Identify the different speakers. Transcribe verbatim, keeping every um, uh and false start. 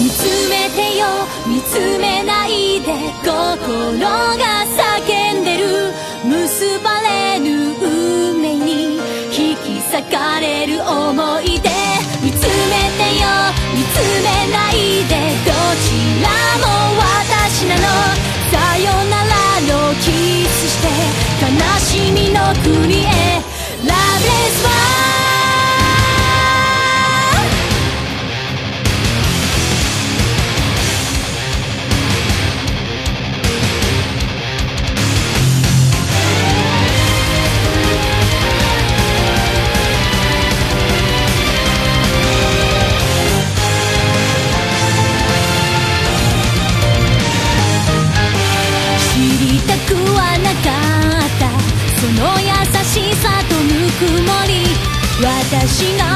Speaker 1: 見つめてよ見つめないで心が叫んでる結ばれぬ運命に引き裂かれる思い出見つめてよ見つめないでどちらも私なのさよならのキスして悲しみの国へ Loveless Oneその優しさとぬくもり私が